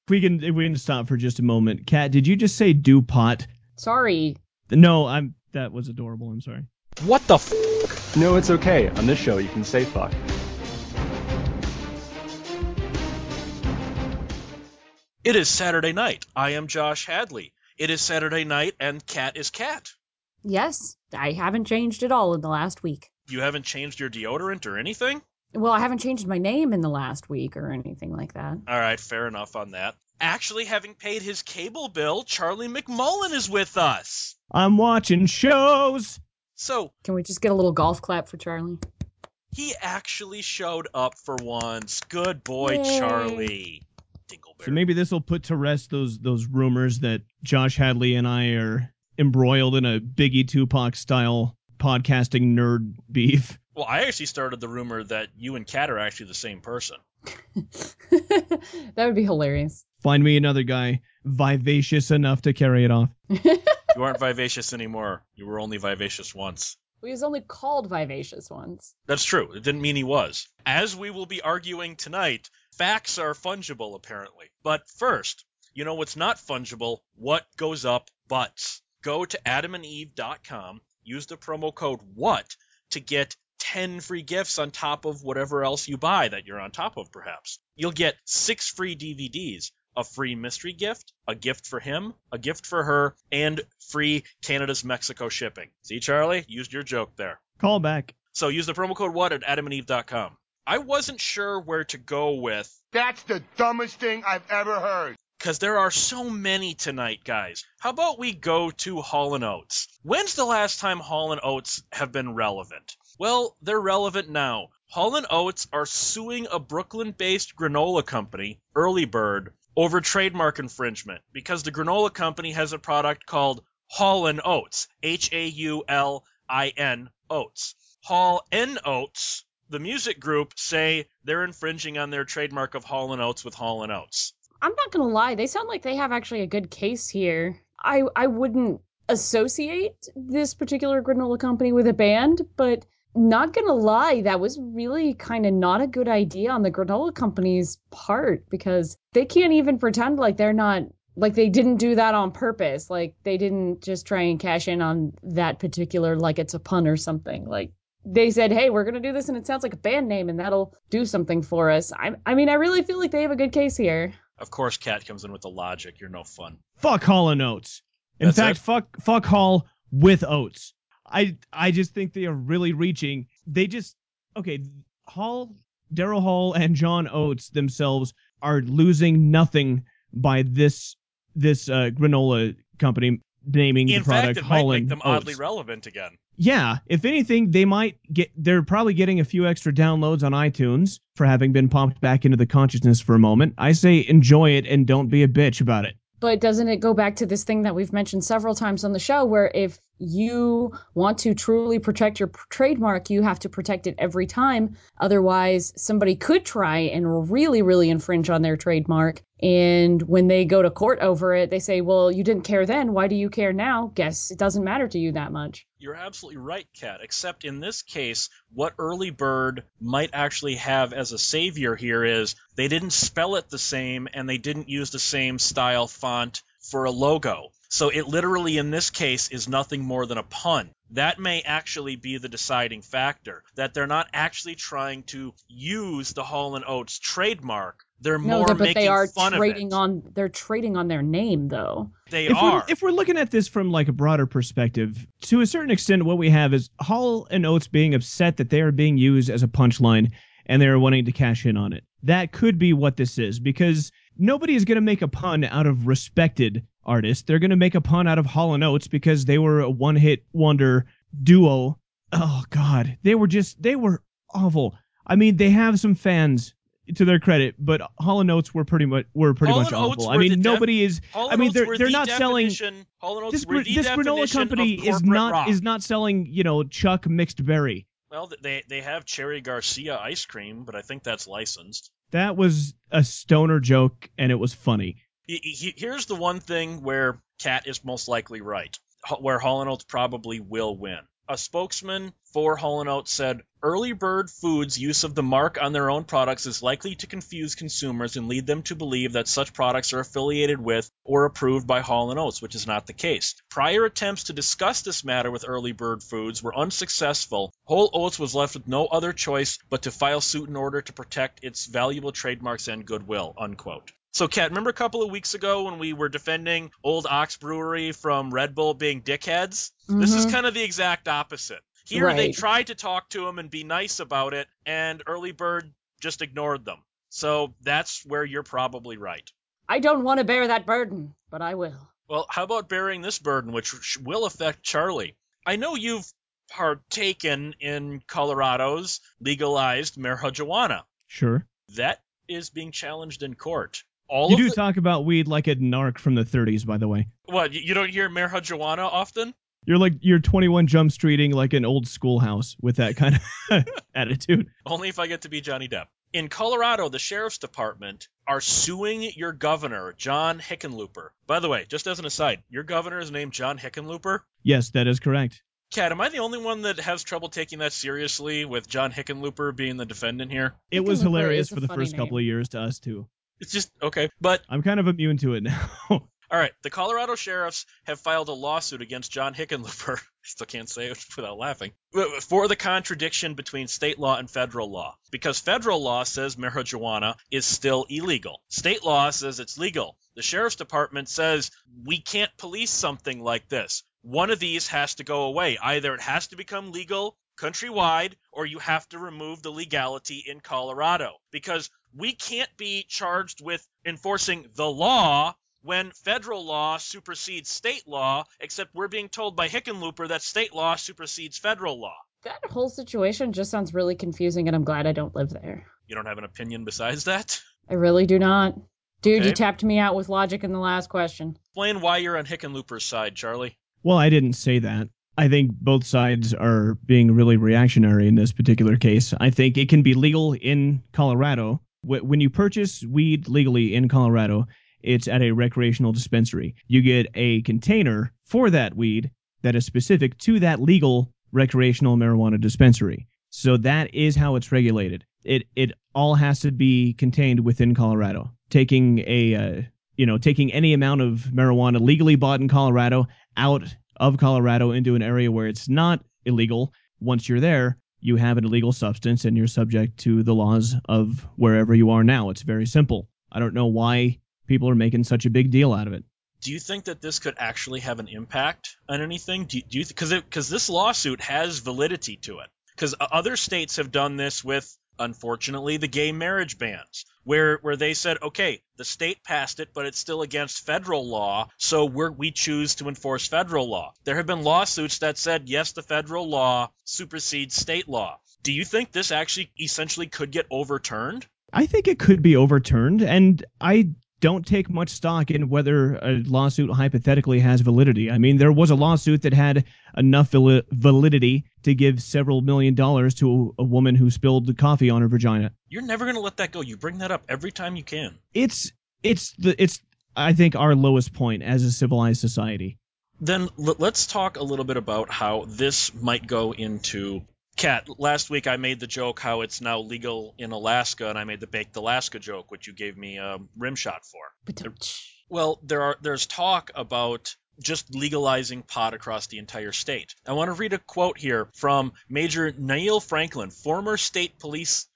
If we can stop for just a moment. Kat, did you just say DuPont? Sorry. No, that was adorable. I'm sorry. What the f***? No, it's okay. On this show, you can say fuck. It is Saturday night. I am Josh Hadley. It is Saturday night, and Kat is Kat. Yes, I haven't changed at all in the last week. You haven't changed your deodorant or anything? Well, I haven't changed my name in the last week or anything like that. All right, fair enough on that. Actually, having paid his cable bill, Charlie McMullen is with us. I'm watching shows. So, can we just get a little golf clap for Charlie? He actually showed up for once. Good boy, Yay. Charlie. Dingleberry. So maybe this will put to rest those rumors that Josh Hadley and I are embroiled in a Biggie Tupac style podcasting nerd beef. Well, I actually started the rumor that you and Kat are actually the same person. That would be hilarious. Find me another guy vivacious enough to carry it off. You aren't vivacious anymore. You were only vivacious once. He was only called vivacious once. That's true. It didn't mean he was. As we will be arguing tonight, facts are fungible, apparently. But first, you know what's not fungible? What goes up butts. Go to adamandeve.com, use the promo code WHAT to get 10 free gifts on top of whatever else you buy that you're on top of, perhaps. You'll get 6 free DVDs, a free mystery gift, a gift for him, a gift for her, and free Canada's Mexico shipping. See, Charlie? Used your joke there. Call back. So use the promo code WHAT at adamandeve.com. I wasn't sure where to go with. That's the dumbest thing I've ever heard. Because there are so many tonight, guys. How about we go to Hall & Oates? When's the last time Hall & Oates have been relevant? Well, they're relevant now. Hall & Oates are suing a Brooklyn-based granola company, Early Bird, over trademark infringement because the granola company has a product called Hall & Oates, Haulin Oates. Hall & Oates, the music group, say they're infringing on their trademark of Hall & Oates with Hall & Oates. I'm not going to lie. They sound like they have actually a good case here. I wouldn't associate this particular granola company with a band, but not going to lie, that was really kind of not a good idea on the granola company's part because they can't even pretend like they're not, like they didn't do that on purpose. Like they didn't just try and cash in on that particular, like it's a pun or something. Like they said, hey, we're going to do this and it sounds like a band name and that'll do something for us. I mean, I really feel like they have a good case here. Of course, Kat comes in with the logic. You're no fun. Fuck Hall & Oates. In fact, fuck Hall with Oates. I just think they are really reaching. Daryl Hall and John Oates themselves are losing nothing by this granola company naming the product Hall & Oates. In fact, it might make them oddly relevant again. Yeah, if anything, they're probably getting a few extra downloads on iTunes for having been popped back into the consciousness for a moment. I say enjoy it and don't be a bitch about it. But doesn't it go back to this thing that we've mentioned several times on the show where if you want to truly protect your trademark, you have to protect it every time. Otherwise, somebody could try and really, really infringe on their trademark. And when they go to court over it, they say, well, you didn't care then. Why do you care now? Guess it doesn't matter to you that much. You're absolutely right, Kat, except in this case, what Early Bird might actually have as a savior here is they didn't spell it the same and they didn't use the same style font for a logo. So it literally, in this case, is nothing more than a pun. That may actually be the deciding factor, that they're not actually trying to use the Hall & Oates trademark. They're more making fun of it. They're trading on their name, though. If we're looking at this from like a broader perspective, to a certain extent, what we have is Hall & Oates being upset that they are being used as a punchline and they're wanting to cash in on it. That could be what this is, because nobody is going to make a pun out of respected artists. They're going to make a pun out of Hall & Oates because they were a one-hit wonder duo. Oh, God. They were awful. I mean, they have some fans, to their credit, but Hall & Oates were pretty much awful. I mean, nobody is. I mean, they're not selling. This granola company is not selling, Chuck mixed berry. Well, they have Cherry Garcia ice cream, but I think that's licensed. That was a stoner joke, and it was funny. Here's the one thing where Kat is most likely right, where Hall & Oates probably will win. A spokesman for Hall & Oates said, Early Bird Foods' use of the mark on their own products is likely to confuse consumers and lead them to believe that such products are affiliated with or approved by Hall & Oates, which is not the case. Prior attempts to discuss this matter with Early Bird Foods were unsuccessful. Whole Oats was left with no other choice but to file suit in order to protect its valuable trademarks and goodwill, unquote. So, Kat, remember a couple of weeks ago when we were defending Old Ox Brewery from Red Bull being dickheads? Mm-hmm. This is kind of the exact opposite. Here, They tried to talk to him and be nice about it, and Early Bird just ignored them. So that's where you're probably right. I don't want to bear that burden, but I will. Well, how about bearing this burden, which will affect Charlie? I know you've partaken in Colorado's legalized marijuana. Sure. That is being challenged in court. You do talk about weed like a narc from the 30s, by the way. What, you don't hear marijuana often? You're 21 Jump Streeting like an old schoolhouse with that kind of attitude. Only if I get to be Johnny Depp. In Colorado, the sheriff's department are suing your governor, John Hickenlooper. By the way, just as an aside, your governor is named John Hickenlooper? Yes, that is correct. Kat, am I the only one that has trouble taking that seriously with John Hickenlooper being the defendant here? It was hilarious for the first couple of years to us, too. It's just, okay, but... I'm kind of immune to it now. All right, the Colorado sheriffs have filed a lawsuit against John Hickenlooper, still can't say it without laughing, for the contradiction between state law and federal law. Because federal law says marijuana is still illegal. State law says it's legal. The sheriff's department says we can't police something like this. One of these has to go away. Either it has to become legal countrywide, or you have to remove the legality in Colorado. Because we can't be charged with enforcing the law when federal law supersedes state law, except we're being told by Hickenlooper that state law supersedes federal law. That whole situation just sounds really confusing, and I'm glad I don't live there. You don't have an opinion besides that? I really do not. Dude, okay. You tapped me out with logic in the last question. Explain why you're on Hickenlooper's side, Charlie. Well, I didn't say that. I think both sides are being really reactionary in this particular case. I think it can be legal in Colorado. When you purchase weed legally in Colorado, it's at a recreational dispensary. You get a container for that weed that is specific to that legal recreational marijuana dispensary. So that is how it's regulated. It all has to be contained within Colorado. Taking any amount of marijuana legally bought in Colorado out of Colorado into an area where it's not illegal, once you're there, you have an illegal substance and you're subject to the laws of wherever you are now. It's very simple. I don't know why people are making such a big deal out of it. Do you think that this could actually have an impact on anything? Because this lawsuit has validity to it. Because other states have done this with, unfortunately, the gay marriage bans, where they said, okay, the state passed it, but it's still against federal law, so we choose to enforce federal law. There have been lawsuits that said, yes, the federal law supersedes state law. Do you think this actually essentially could get overturned? I think it could be overturned, and I don't take much stock in whether a lawsuit hypothetically has validity. I mean, there was a lawsuit that had enough validity to give several $1 million to a woman who spilled the coffee on her vagina. You're never going to let that go. You bring that up every time you can. It's I think our lowest point as a civilized society. Then let's talk a little bit about how this might go into... Kat, last week I made the joke how it's now legal in Alaska, and I made the Baked Alaska joke, which you gave me a rim shot for. Well, there's talk about just legalizing pot across the entire state. I want to read a quote here from Major Neil Franklin, former state police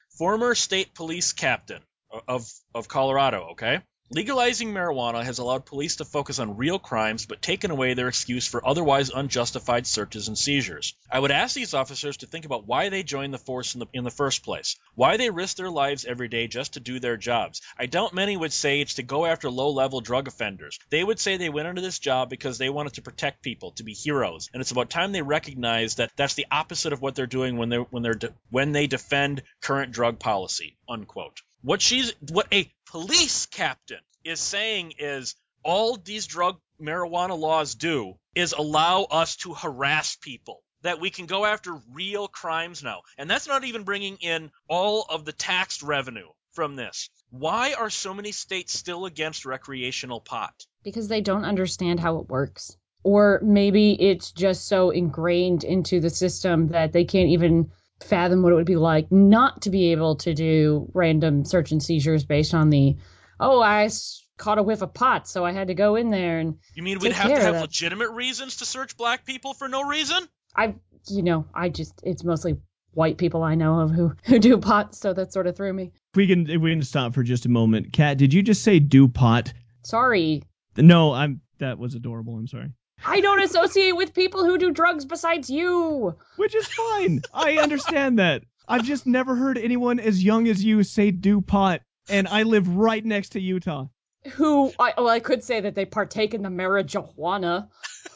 captain of Colorado, okay? Legalizing marijuana has allowed police to focus on real crimes but taken away their excuse for otherwise unjustified searches and seizures. I would ask these officers to think about why they joined the force in the first place, why they risk their lives every day just to do their jobs. I doubt many would say it's to go after low-level drug offenders. They would say they went into this job because they wanted to protect people, to be heroes, and it's about time they recognize that that's the opposite of what they're doing when they defend current drug policy, unquote. What a police captain is saying is all these marijuana laws do is allow us to harass people, that we can go after real crimes now. And that's not even bringing in all of the tax revenue from this. Why are so many states still against recreational pot? Because they don't understand how it works. Or maybe it's just so ingrained into the system that they can't even fathom what it would be like not to be able to do random search and seizures based on caught a whiff of pot, so I had to go in there and You mean we'd take have to care of have that. legitimate reasons to search black people for no reason? It's mostly white people I know of who do pot, so that sort of threw me. If we can stop for just a moment. Kat, did you just say do pot? Sorry. No, that was adorable. I'm sorry. I don't associate with people who do drugs besides you. Which is fine. I understand that. I've just never heard anyone as young as you say do pot, and I live right next to Utah. I could say that they partake in the marijuana.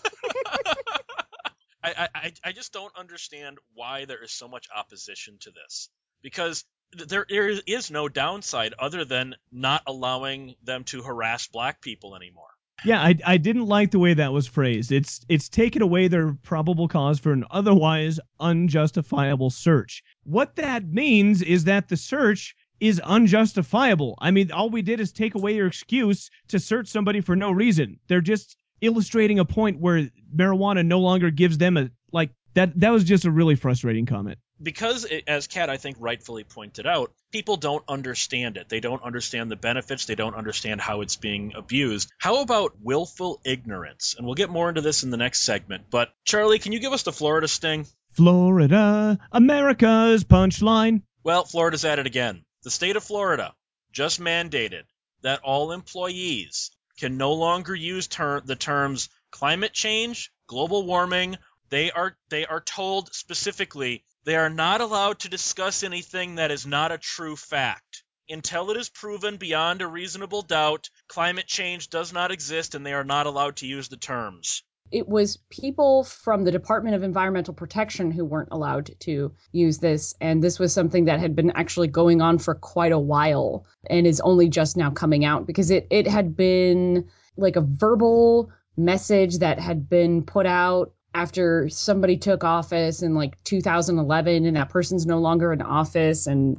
I just don't understand why there is so much opposition to this. Because there is no downside other than not allowing them to harass black people anymore. Yeah, I didn't like the way that was phrased. It's taken away their probable cause for an otherwise unjustifiable search. What that means is that the search is unjustifiable. I mean, all we did is take away your excuse to search somebody for no reason. They're just illustrating a point where marijuana no longer gives them that was just a really frustrating comment. Because, as Kat, I think, rightfully pointed out, people don't understand it. They don't understand the benefits. They don't understand how it's being abused. How about willful ignorance? And we'll get more into this in the next segment. But, Charlie, can you give us the Florida sting? Florida, America's punchline. Well, Florida's at it again. The state of Florida just mandated that all employees can no longer use the terms climate change, global warming. They are told specifically they are not allowed to discuss anything that is not a true fact. Until it is proven beyond a reasonable doubt, climate change does not exist and they are not allowed to use the terms. It was people from the Department of Environmental Protection who weren't allowed to use this, and this was something that had been actually going on for quite a while and is only just now coming out because it had been like a verbal message that had been put out after somebody took office in like 2011 and that person's no longer in office. So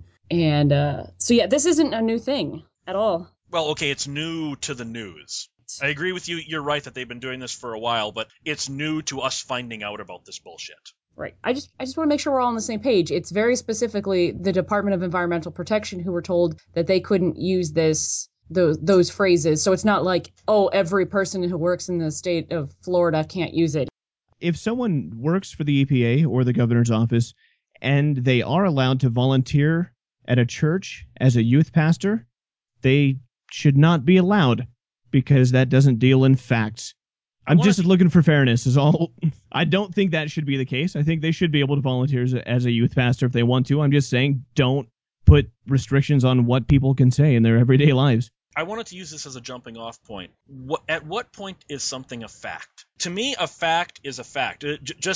yeah, this isn't a new thing at all. Well, okay, it's new to the news. I agree with you. You're right that they've been doing this for a while, but it's new to us finding out about this bullshit. Right. I just want to make sure we're all on the same page. It's very specifically the Department of Environmental Protection who were told that they couldn't use those phrases. So it's not like, oh, every person who works in the state of Florida can't use it. If someone works for the EPA or the governor's office and they are allowed to volunteer at a church as a youth pastor, they should not be allowed because that doesn't deal in facts. I'm just looking for fairness is all. I don't think that should be the case. I think they should be able to volunteer as a youth pastor if they want to. I'm just saying don't put restrictions on what people can say in their everyday lives. I wanted to use this as a jumping off point. At what point is something a fact? To me, a fact is a fact.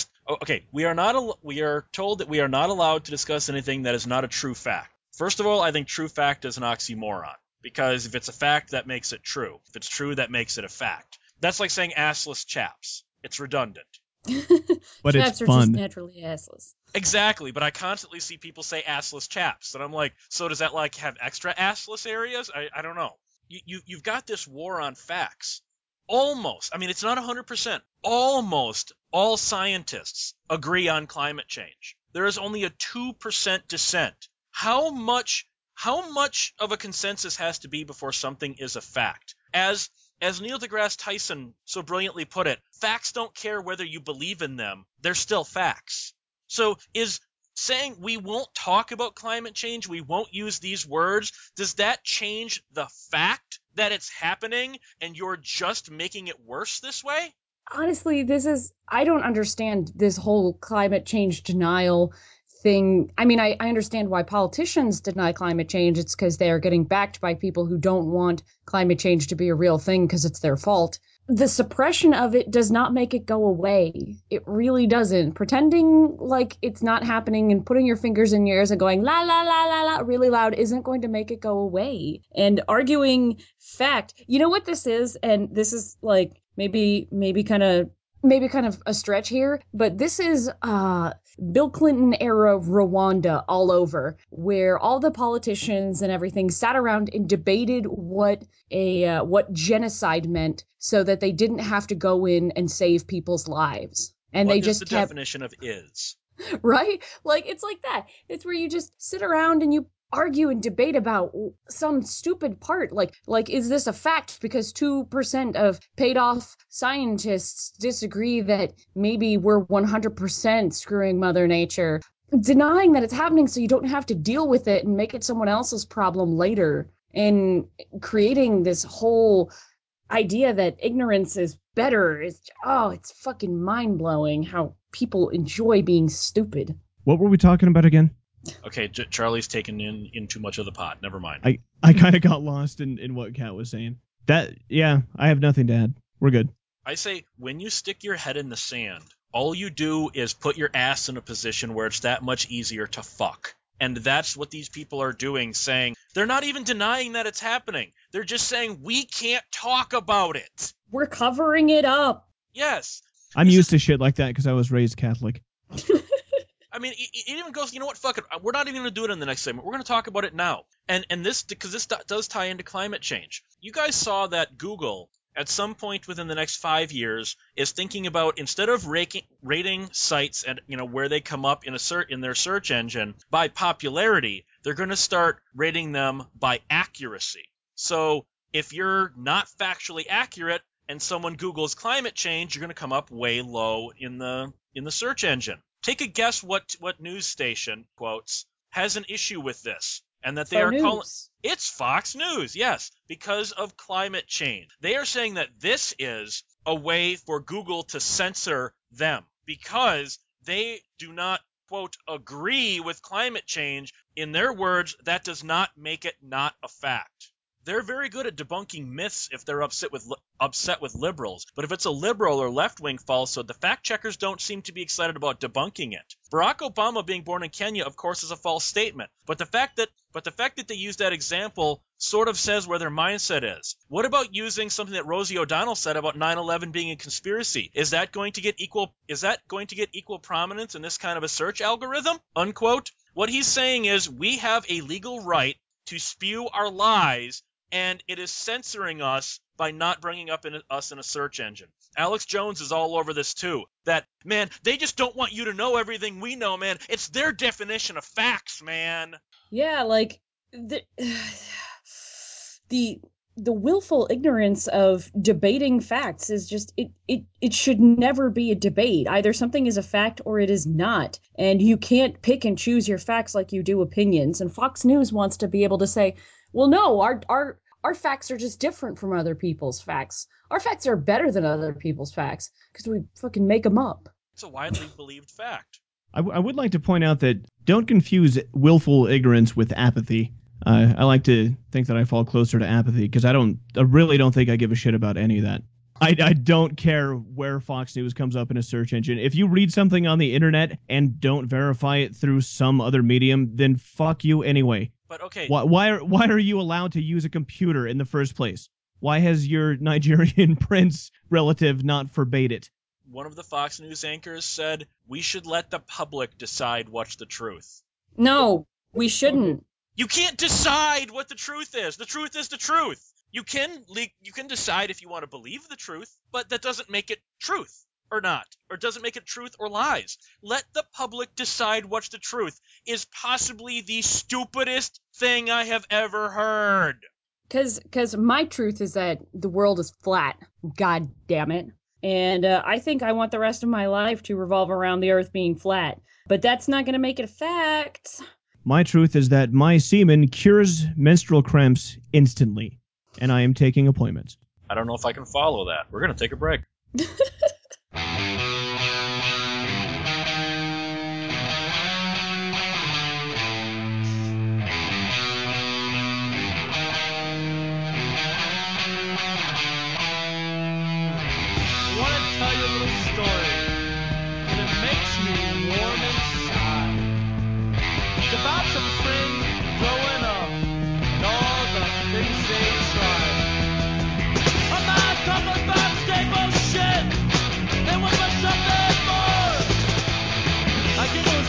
We are told that we are not allowed to discuss anything that is not a true fact. First of all, I think true fact is an oxymoron because if it's a fact, that makes it true. If it's true, that makes it a fact. That's like saying assless chaps. It's redundant. But chaps it's fun. Are just naturally assless. Exactly, but I constantly see people say assless chaps, and I'm like, so does that like have extra assless areas? I don't know. You've got this war on facts. Almost, I mean, it's not 100%. Almost all scientists agree on climate change. There is only a 2% dissent. How much of a consensus has to be before something is a fact? As Neil deGrasse Tyson so brilliantly put it, facts don't care whether you believe in them. They're still facts. So is saying we won't talk about climate change, we won't use these words, does that change the fact that it's happening and you're just making it worse this way? Honestly, I don't understand this whole climate change denial thing. I mean, I understand why politicians deny climate change. It's because they are getting backed by people who don't want climate change to be a real thing because it's their fault. The suppression of it does not make it go away. It really doesn't. Pretending like it's not happening and putting your fingers in your ears and going la la la la la really loud isn't going to make it go away. And arguing fact, you know what this is? And this is like maybe kind of maybe kind of a stretch here, but this is Bill Clinton era Rwanda all over, where all the politicians and everything sat around and debated what genocide meant, so that they didn't have to go in and save people's lives. And What they is just the kept definition of is? right? Like, it's like that. It's where you just sit around and you argue and debate about some stupid part. Like, is this a fact? Because 2% of paid off scientists disagree that maybe we're 100% screwing Mother Nature. Denying that it's happening so you don't have to deal with it and make it someone else's problem later. And creating this whole idea that ignorance is better is, it's fucking mind-blowing how people enjoy being stupid. What were we talking about again? Okay, Charlie's taken in too much of the pot. Never mind. I kind of got lost in what Kat was saying. I have nothing to add. We're good. I say, when you stick your head in the sand, all you do is put your ass in a position where it's that much easier to fuck. And that's what these people are doing, saying, they're not even denying that it's happening. They're just saying, we can't talk about it. We're covering it up. Yes. I'm used to shit like that because I was raised Catholic. I mean, it even goes, you know what, fuck it. We're not even going to do it in the next segment. We're going to talk about it now. And this, because this does tie into climate change. You guys saw that Google, at some point within the next 5 years, is thinking about, instead of rating sites and, where they come up in their search engine by popularity, they're going to start rating them by accuracy. So if you're not factually accurate and someone Googles climate change, you're going to come up way low in the search engine. Take a guess what news station, quotes, has an issue with this, and that they are calling it's Fox News, yes, because of climate change. They are saying that this is a way for Google to censor them because they do not, quote, agree with climate change. In their words, that does not make it not a fact. They're very good at debunking myths if they're upset with liberals. But if it's a liberal or left-wing falsehood, the fact-checkers don't seem to be excited about debunking it. Barack Obama being born in Kenya, of course, is a false statement. But the fact that they use that example sort of says where their mindset is. What about using something that Rosie O'Donnell said about 9/11 being a conspiracy? Is that going to get equal prominence in this kind of a search algorithm? Unquote. What he's saying is we have a legal right to spew our lies, and it is censoring us by not bringing us in a search engine. Alex Jones is all over this too. That, man, they just don't want you to know everything we know, man. It's their definition of facts, man. Yeah, like the willful ignorance of debating facts is just it should never be a debate. Either something is a fact or it is not. And you can't pick and choose your facts like you do opinions. And Fox News wants to be able to say, well, no, our facts are just different from other people's facts. Our facts are better than other people's facts because we fucking make them up. It's a widely believed fact. I would like to point out that don't confuse willful ignorance with apathy. I like to think that I fall closer to apathy because I really don't think I give a shit about any of that. I don't care where Fox News comes up in a search engine. If you read something on the internet and don't verify it through some other medium, then fuck you anyway. But okay. Why are you allowed to use a computer in the first place? Why has your Nigerian prince relative not forbade it? One of the Fox News anchors said, we should let the public decide what's the truth. No, we shouldn't. You can't decide what the truth is. The truth is the truth. You can decide if you want to believe the truth, but that doesn't make it truth or not, or doesn't make it truth or lies. Let the public decide what's the truth is possibly the stupidest thing I have ever heard. Because my truth is that the world is flat. God damn it. And I think I want the rest of my life to revolve around the earth being flat. But that's not going to make it a fact. My truth is that my semen cures menstrual cramps instantly, and I am taking appointments. I don't know if I can follow that. We're going to take a break. I want to tell you a little story, and it makes me warm inside. It's about some friends growing up, and all the things they tried. A man talking about stable shit. They were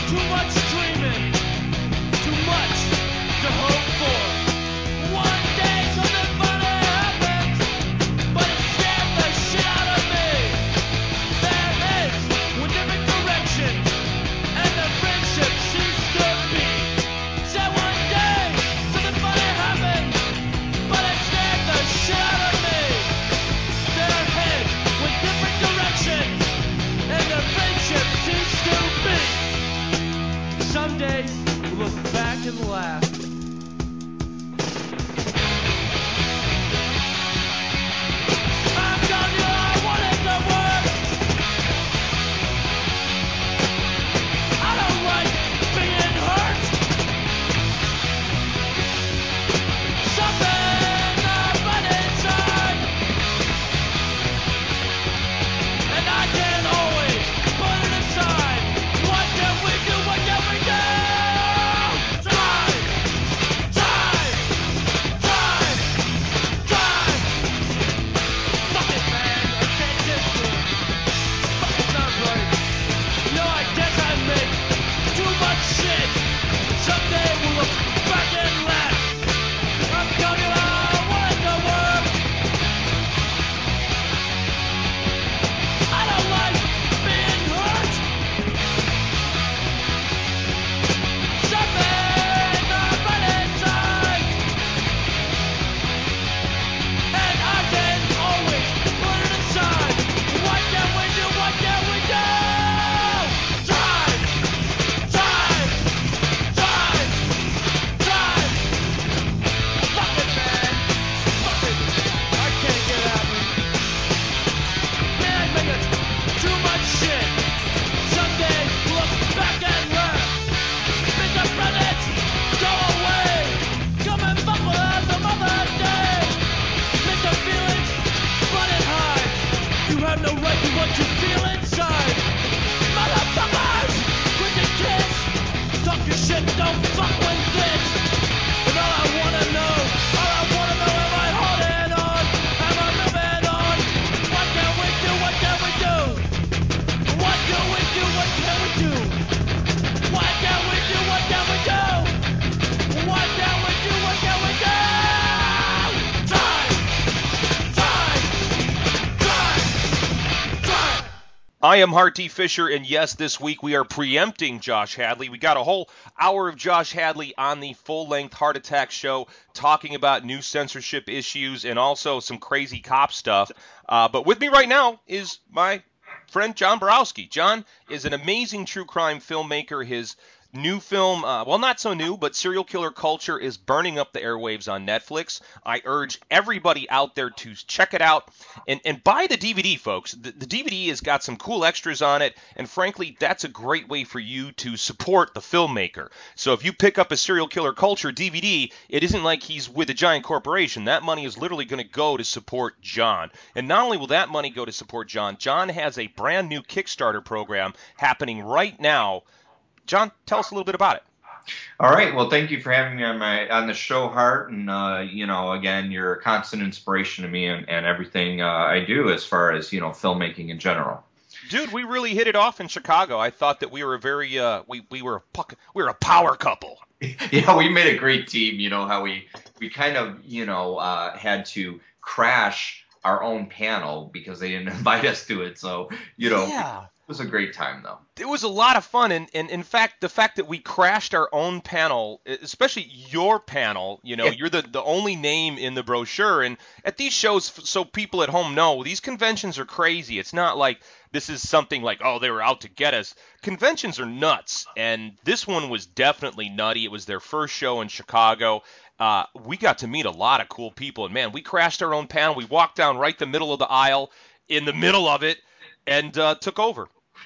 Too much dreaming, too much to hope for. One day something funny happens, but it scared the shit out of me. Their heads went different directions, and the friendship seems to be. Said one day something funny happened, but it scared the shit out of me. Their heads went different directions, and the friendship seems to be. Some days we'll look back and laugh. I'm telling you, I wanted to work. I don't like being hurt. Something right inside, and I can't always put it aside. What can we do? What can we do? Time, time, time, time. Fuck it, man. I can't get through it. Fuck, it's not right. You know, I guess I make too much shit. Someday we'll look back and laugh. I'm telling you, I wanted to work. I don't like being hurt. Something right inside, and I can always put it aside. What can we do? What can we do? Time, time, time, time. Fuck it, man. Fuck it. I can't get out of it. Man, I make it too much shit. Someday look back and laugh. Mr. President, go away. Come and fuck with us some other day. Mr. Felix, running high. You have no right to what you feel inside. Motherfuckers, quit your kids. Talk your shit, don't fuck with this. And all I wanna know am I holding on? Am I moving on? What can we do? What can we do? What can we do? What can we do? What can we do? What can we do? What can we do? What can we do? Time! Time! Time! Time! I am Hart T. Fisher, and yes, this week we are preempting Josh Hadley. We got a whole hour of Josh Hadley on the full-length Heart Attack show talking about new censorship issues and also some crazy cop stuff. But with me right now is my friend John Borowski. John is an amazing true crime filmmaker. His new film, well, not so new, but Serial Killer Culture is burning up the airwaves on Netflix. I urge everybody out there to check it out and buy the DVD, folks. The DVD has got some cool extras on it, and frankly, that's a great way for you to support the filmmaker. So if you pick up a Serial Killer Culture DVD, it isn't like he's with a giant corporation. That money is literally going to go to support John. And not only will that money go to support John, John has a brand new Kickstarter program happening right now. John, tell us a little bit about it. All right. Well, thank you for having me on the show, Hart. And again, you're a constant inspiration to me and everything I do as far as filmmaking in general. Dude, we really hit it off in Chicago. I thought that we were a very we were a power couple. Yeah, we made a great team. You know how we kind of had to crash our own panel because they didn't invite us to it. So Yeah. It was a great time, though. It was a lot of fun, and in fact, the fact that we crashed our own panel, especially your panel, you're the only name in the brochure, and at these shows, so people at home know, these conventions are crazy. It's not like this is something like, oh, they were out to get us. Conventions are nuts, and this one was definitely nutty. It was their first show in Chicago. We got to meet a lot of cool people, and man, we crashed our own panel. We walked down right the middle of the aisle, in the middle of it, and took over.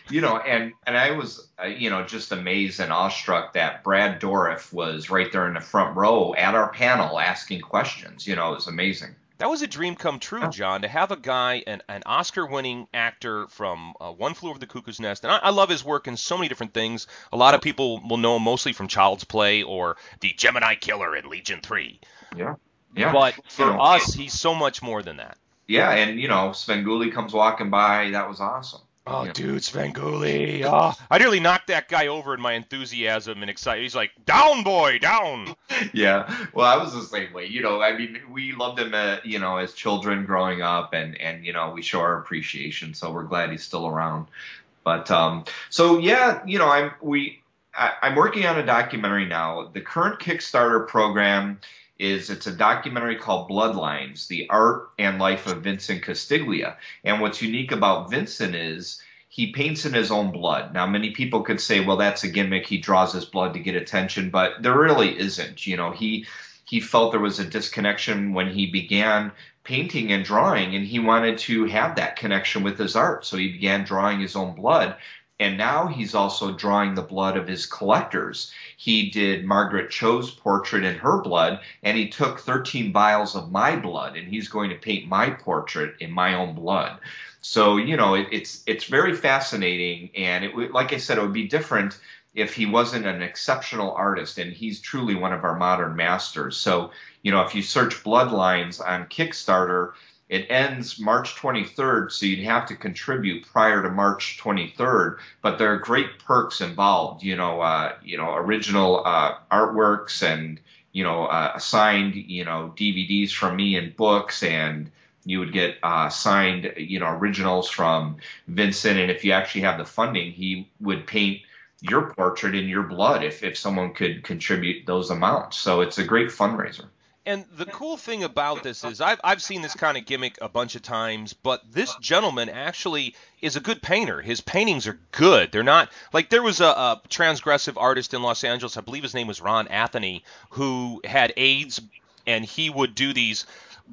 And I was, just amazed and awestruck that Brad Dourif was right there in the front row at our panel asking questions. It was amazing. That was a dream come true, John, to have a guy, an Oscar-winning actor from One Flew Over the Cuckoo's Nest. And I love his work in so many different things. A lot of people will know him mostly from Child's Play or The Gemini Killer in Legion 3. Yeah. But for us, he's so much more than that. Yeah, and, Svengoolie comes walking by. That was awesome. Oh, you know. dude, Svengoolie. Oh, I nearly knocked that guy over in my enthusiasm and excitement. He's like, down, boy, down. Yeah, well, I was the same way. I mean, we loved him, as children growing up, and we show our appreciation. So we're glad he's still around. But so yeah, I'm working on a documentary now. The current Kickstarter program it's a documentary called Bloodlines: The Art and Life of Vincent Castiglia. And what's unique about Vincent is he paints in his own blood. Now, many people could say, well, that's a gimmick. He draws his blood to get attention, but there really isn't. He felt there was a disconnection when he began painting and drawing, and he wanted to have that connection with his art. So he began drawing his own blood. And now he's also drawing the blood of his collectors. He did Margaret Cho's portrait in her blood, and he took 13 vials of my blood, and he's going to paint my portrait in my own blood. So, it's very fascinating, and like I said, it would be different if he wasn't an exceptional artist, and he's truly one of our modern masters. So, if you search Bloodlines on Kickstarter, it ends March 23rd, so you'd have to contribute prior to March 23rd. But there are great perks involved, original artworks and signed DVDs from me and books, and you would get signed originals from Vincent. And if you actually have the funding, he would paint your portrait in your blood if someone could contribute those amounts. So it's a great fundraiser. And the cool thing about this is I've seen this kind of gimmick a bunch of times, but this gentleman actually is a good painter. His paintings are good. They're not like there was a transgressive artist in Los Angeles, I believe his name was Ron Anthony, who had AIDS, and he would do these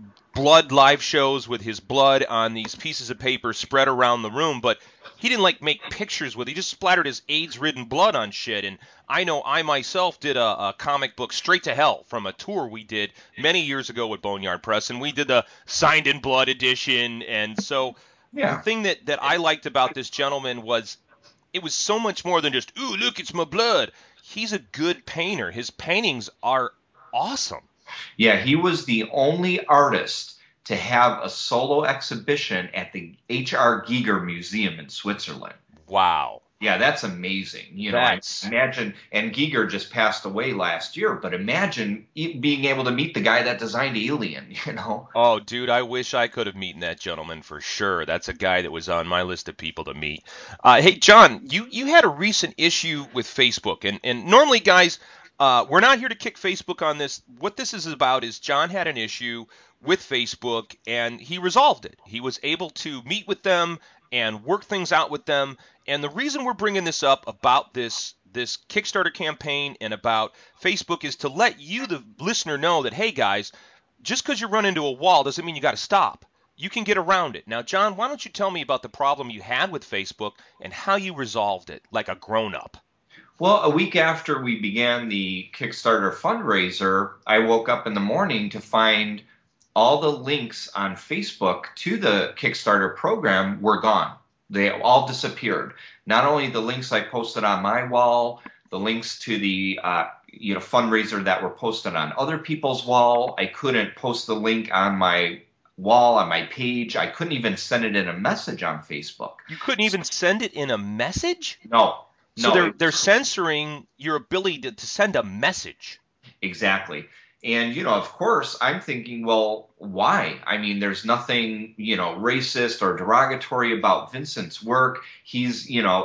blood live shows with his blood on these pieces of paper spread around the room, but he didn't make pictures with it. He just splattered his AIDS-ridden blood on shit. And I know I myself did a comic book, Straight to Hell, from a tour we did many years ago with Boneyard Press, and we did the signed in blood edition. And so the thing that I liked about this gentleman was it was so much more than just, ooh, look, it's my blood. He's a good painter. His paintings are awesome. Yeah, he was the only artist to have a solo exhibition at the H.R. Giger Museum in Switzerland. Wow. Yeah, that's amazing. Imagine, and Giger just passed away last year, but imagine being able to meet the guy that designed Alien, Oh, dude, I wish I could have met that gentleman for sure. That's a guy that was on my list of people to meet. Hey, John, you had a recent issue with Facebook, and normally, guys, we're not here to kick Facebook on this. What this is about is John had an issue with Facebook, and he resolved it. He was able to meet with them and work things out with them. And the reason we're bringing this up about this Kickstarter campaign and about Facebook is to let you, the listener, know that, hey, guys, just because you run into a wall doesn't mean you got to stop. You can get around it. Now, John, why don't you tell me about the problem you had with Facebook and how you resolved it like a grown-up? Well, a week after we began the Kickstarter fundraiser, I woke up in the morning to find all the links on Facebook to the Kickstarter program were gone. They all disappeared. Not only the links I posted on my wall, the links to the fundraiser that were posted on other people's wall. I couldn't post the link on my wall, on my page. I couldn't even send it in a message on Facebook. You couldn't even send it in a message? No. So they're censoring your ability to send a message. Exactly. And, of course, I'm thinking, well, why? I mean, there's nothing, racist or derogatory about Vincent's work. He's,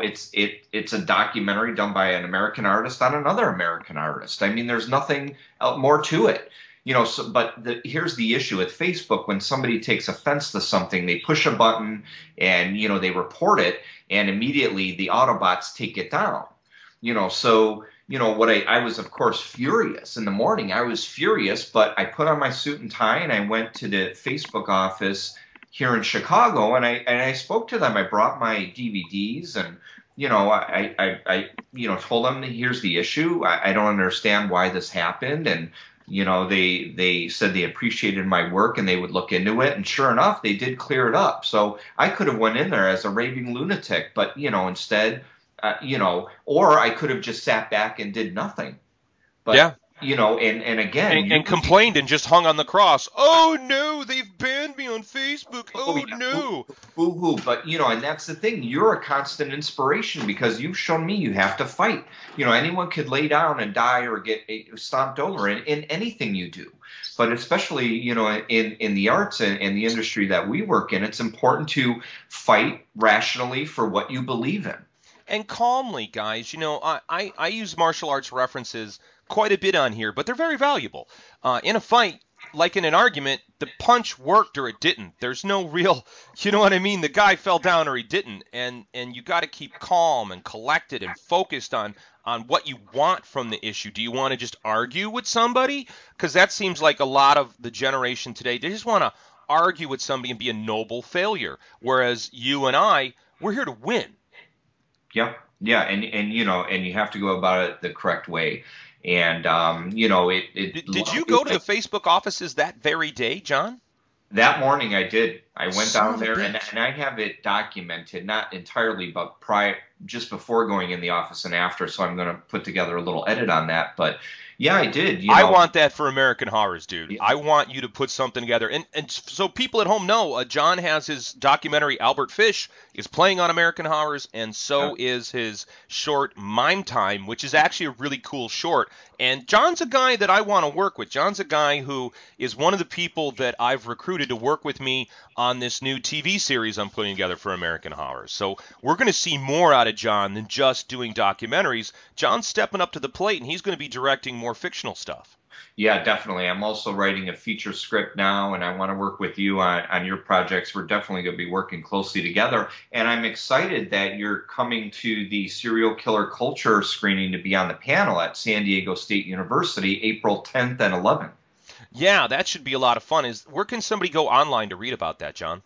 it's a documentary done by an American artist on another American artist. I mean, there's nothing more to it. But here's the issue with Facebook. When somebody takes offense to something, they push a button and, they report it, and immediately the Autobots take it down. What I was, of course, furious in the morning. I was furious, but I put on my suit and tie and I went to the Facebook office here in Chicago, and I spoke to them. I brought my DVDs, and I told them, here's the issue. I don't understand why this happened, and they said they appreciated my work and they would look into it, and sure enough, they did clear it up. So I could have went in there as a raving lunatic, but instead. Or I could have just sat back and did nothing. But, yeah. And again, and complained and just hung on the cross. Oh no, they've banned me on Facebook. Oh no. Boo-hoo. But, and that's the thing. You're a constant inspiration because you've shown me you have to fight. Anyone could lay down and die or get stomped over in anything you do. But especially, in the arts and the industry that we work in, it's important to fight rationally for what you believe in. And calmly, guys. I use martial arts references quite a bit on here, but they're very valuable. In a fight, like in an argument, the punch worked or it didn't. There's no real, you know what I mean? The guy fell down or he didn't. And you got to keep calm and collected and focused on what you want from the issue. Do you want to just argue with somebody? Because that seems like a lot of the generation today. They just want to argue with somebody and be a noble failure. Whereas you and I, we're here to win. Yeah, and you have to go about it the correct way. And Did you go to the Facebook offices that very day, John? That morning I did. I went down there and I have it documented, not entirely, but just before going in the office and after. So I'm going to put together a little edit on that. But yeah, I did. I want that for American Horrors, dude. Yeah. I want you to put something together. And so people at home know, John has his documentary, Albert Fish, is playing on American Horrors, and so is his short Mime Time, which is actually a really cool short. And John's a guy that I want to work with. John's a guy who is one of the people that I've recruited to work with me on this new TV series I'm putting together for American Horrors. So we're going to see more out of John than just doing documentaries. John's stepping up to the plate, and he's going to be directing more fictional stuff. Yeah, definitely. I'm also writing a feature script now, and I want to work with you on your projects. We're definitely going to be working closely together. And I'm excited that you're coming to the serial killer culture screening to be on the panel at San Diego State University, April 10th and 11th. Yeah, that should be a lot of fun. Where can somebody go online to read about that, John?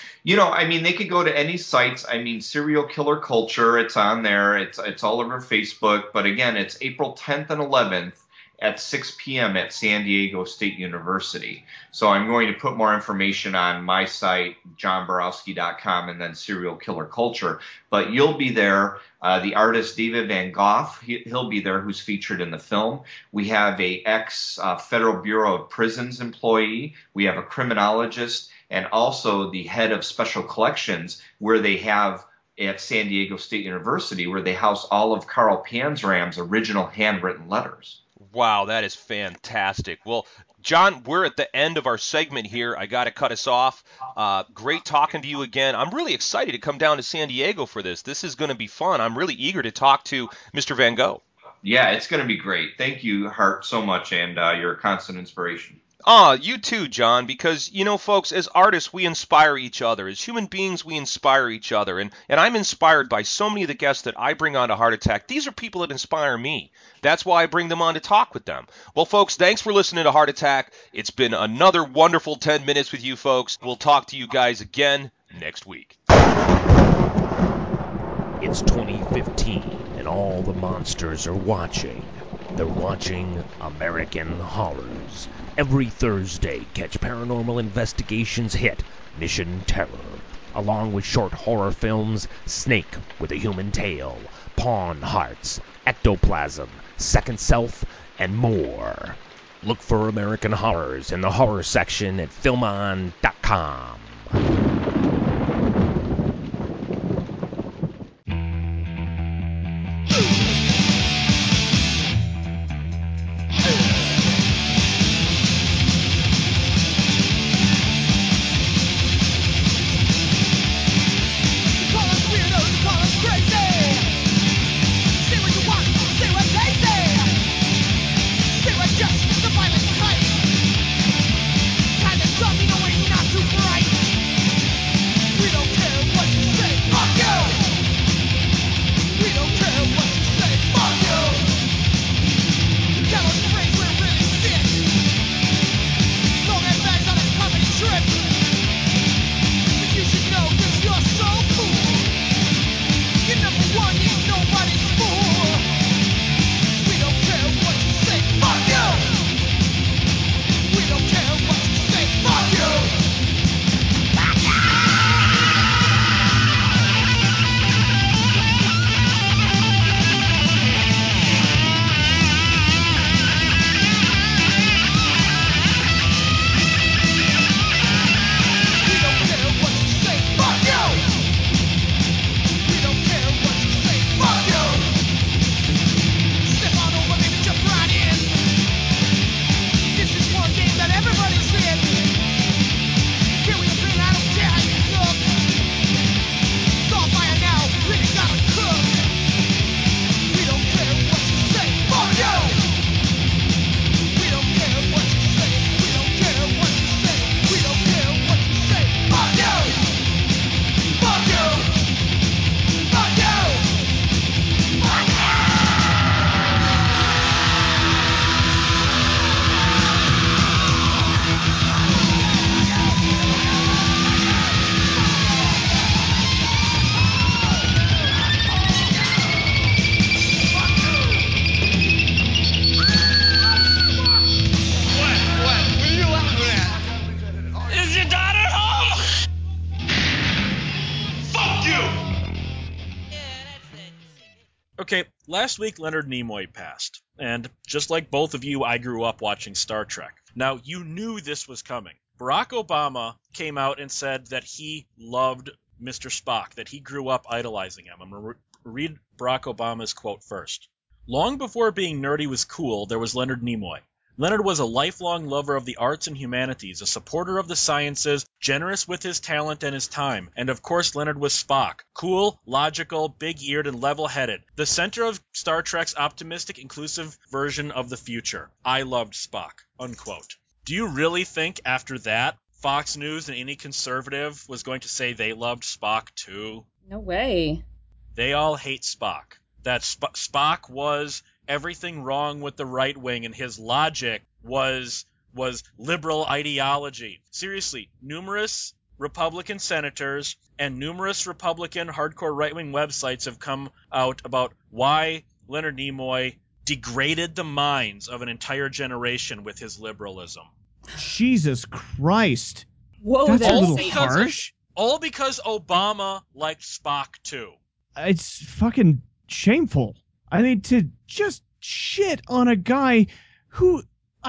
They could go to any sites. Serial killer culture, it's on there. It's all over Facebook. But again, it's April 10th and 11th at 6 p.m. at San Diego State University. So I'm going to put more information on my site, johnborowski.com, and then Serial Killer Culture. But you'll be there. The artist David Van Gogh, he'll be there, who's featured in the film. We have a ex-Federal Bureau of Prisons employee. We have a criminologist, and also the head of special collections, where they have at San Diego State University, where they house all of Carl Panzram's original handwritten letters. Wow, that is fantastic. Well, John, we're at the end of our segment here. I got to cut us off. Great talking to you again. I'm really excited to come down to San Diego for this. This is going to be fun. I'm really eager to talk to Mr. Van Gogh. Yeah, it's going to be great. Thank you, Hart, so much, and you're a constant inspiration. You too, John, because, folks, as artists, we inspire each other. As human beings, we inspire each other. And I'm inspired by so many of the guests that I bring on to Heart Attack. These are people that inspire me. That's why I bring them on to talk with them. Well, folks, thanks for listening to Heart Attack. It's been another wonderful 10 minutes with you folks. We'll talk to you guys again next week. It's 2015, and all the monsters are watching. They're watching American Horrors. Every Thursday, catch Paranormal Investigations hit Mission Terror, along with short horror films Snake with a Human Tail, Pawn Hearts, Ectoplasm, Second Self, and more. Look for American Horrors in the horror section at filmon.com. Just the violent type. Kind of stuff, you know, ain't not too bright. Okay, last week Leonard Nimoy passed, and just like both of you, I grew up watching Star Trek. Now, you knew this was coming. Barack Obama came out and said that he loved Mr. Spock, that he grew up idolizing him. I'm going to read Barack Obama's quote first. Long before being nerdy was cool, there was Leonard Nimoy. Leonard was a lifelong lover of the arts and humanities, a supporter of the sciences, generous with his talent and his time. And of course, Leonard was Spock. Cool, logical, big-eared, and level-headed. The center of Star Trek's optimistic, inclusive version of the future. I loved Spock. Unquote. Do you really think after that, Fox News and any conservative was going to say they loved Spock too? No way. They all hate Spock. That Spock was everything wrong with the right wing, and his logic was liberal ideology. Seriously, numerous Republican senators and numerous Republican hardcore right-wing websites have come out about why Leonard Nimoy degraded the minds of an entire generation with his liberalism. Jesus Christ. Whoa, That's a little harsh. All because Obama liked Spock too. It's fucking shameful. I mean, to just shit on a guy who...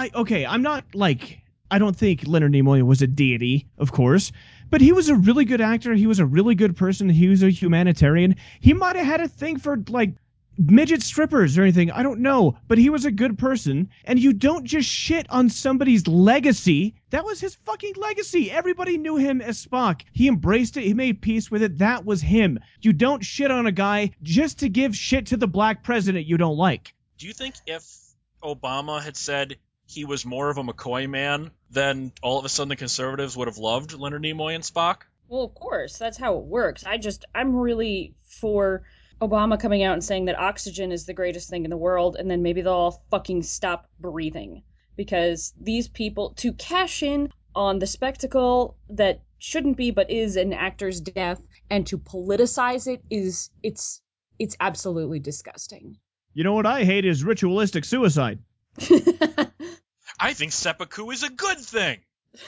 I'm not like... I don't think Leonard Nimoy was a deity, of course, but he was a really good actor. He was a really good person. He was a humanitarian. He might have had a thing for, like, midget strippers or anything. I don't know. But he was a good person. And you don't just shit on somebody's legacy. That was his fucking legacy. Everybody knew him as Spock. He embraced it. He made peace with it. That was him. You don't shit on a guy just to give shit to the black president you don't like. Do you think if Obama had said he was more of a McCoy man, then all of a sudden the conservatives would have loved Leonard Nimoy and Spock? Well, of course. That's how it works. I'm really for Obama coming out and saying that oxygen is the greatest thing in the world, and then maybe they'll all fucking stop breathing. Because these people, to cash in on the spectacle that shouldn't be but is an actor's death, and to politicize it it's absolutely disgusting. You know what I hate is ritualistic suicide. I think seppuku is a good thing.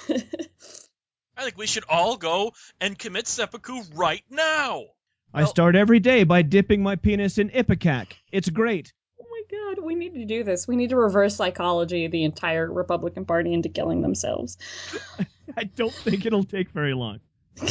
I think we should all go and commit seppuku right now. I start every day by dipping my penis in Ipecac. It's great. Oh my god, we need to do this. We need to reverse psychology the entire Republican Party into killing themselves. I don't think it'll take very long.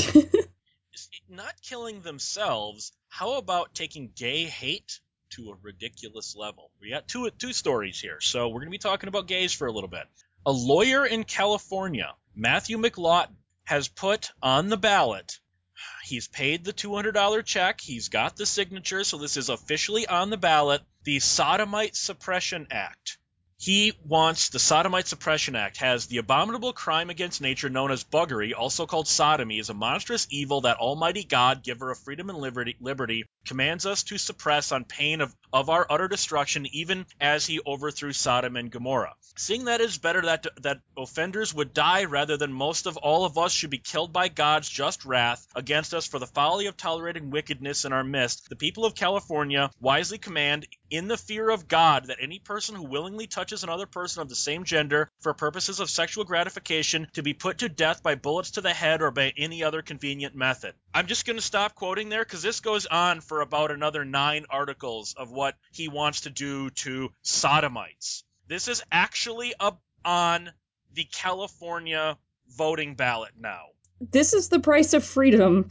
Not killing themselves, how about taking gay hate to a ridiculous level? We got two stories here, so we're going to be talking about gays for a little bit. A lawyer in California, Matthew McLawton, has put on the ballot, he's paid the $200 check, he's got the signature, so this is officially on the ballot, the Sodomite Suppression Act. He wants the Sodomite Suppression Act, has the abominable crime against nature known as buggery, also called sodomy, is a monstrous evil that Almighty God, giver of freedom and liberty, commands us to suppress on pain of our utter destruction, even as he overthrew Sodom and Gomorrah. Seeing that it is better that offenders would die rather than most of all of us should be killed by God's just wrath against us for the folly of tolerating wickedness in our midst, the people of California wisely command, in the fear of God, that any person who willingly touches another person of the same gender for purposes of sexual gratification to be put to death by bullets to the head or by any other convenient method. I'm just going to stop quoting there because this goes on for about another 9 articles of what he wants to do to sodomites. This is actually up on the California voting ballot now. This is the price of freedom.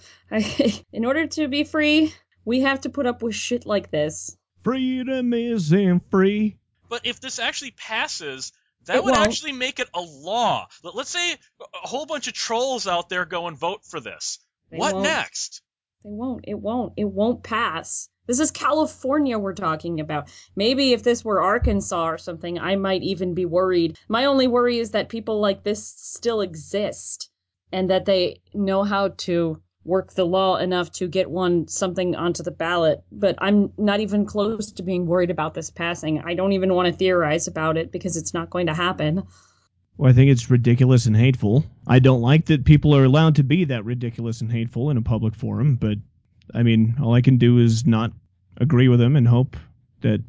In order to be free, we have to put up with shit like this. Freedom isn't free. But if this actually passes, that would actually make it a law. Let's say a whole bunch of trolls out there go and vote for this. What next? They won't. It won't pass. This is California we're talking about. Maybe if this were Arkansas or something, I might even be worried. My only worry is that people like this still exist and that they know how to work the law enough to get something onto the ballot. But I'm not even close to being worried about this passing. I don't even want to theorize about it because it's not going to happen. Well, I think it's ridiculous and hateful. I don't like that people are allowed to be that ridiculous and hateful in a public forum, but I mean, all I can do is not agree with them and hope that,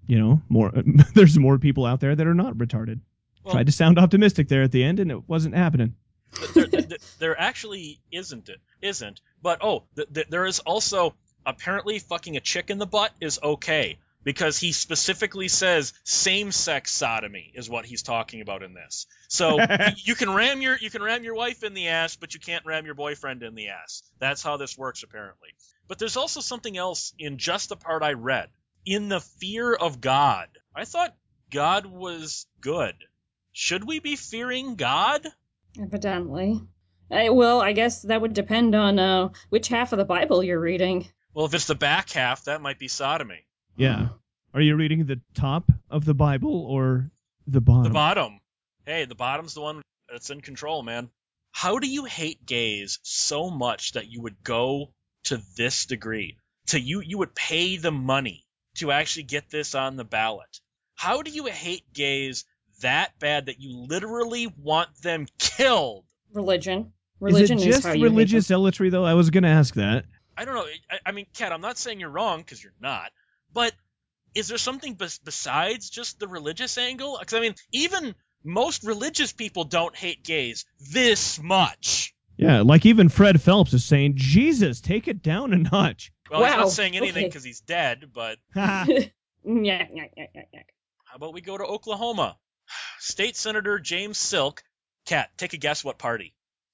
there's more people out there that are not retarded. Well, tried to sound optimistic there at the end, and it wasn't happening. There actually isn't. But there is also apparently fucking a chick in the butt is okay, because he specifically says same-sex sodomy is what he's talking about in this. So you can ram your wife in the ass, but you can't ram your boyfriend in the ass. That's how this works, apparently. But there's also something else in just the part I read. In the fear of God, I thought God was good. Should we be fearing God? Evidently. I guess that would depend on which half of the Bible you're reading. Well, if it's the back half, that might be sodomy. Yeah. Are you reading the top of the Bible or the bottom? The bottom. Hey, the bottom's the one that's in control, man. How do you hate gays so much that you would go to this degree? You would pay the money to actually get this on the ballot. How do you hate gays that bad that you literally want them killed? Religion. Is it just how you religious zealotry, though? I was going to ask that. I don't know. I mean, Kat, I'm not saying you're wrong, because you're not. But is there something besides just the religious angle? Because, I mean, even most religious people don't hate gays this much. Yeah, like even Fred Phelps is saying, Jesus, take it down a notch. Well, he's not saying anything because he's dead, but... Yeah. How about we go to Oklahoma? State Senator James Silk. Kat, take a guess what party?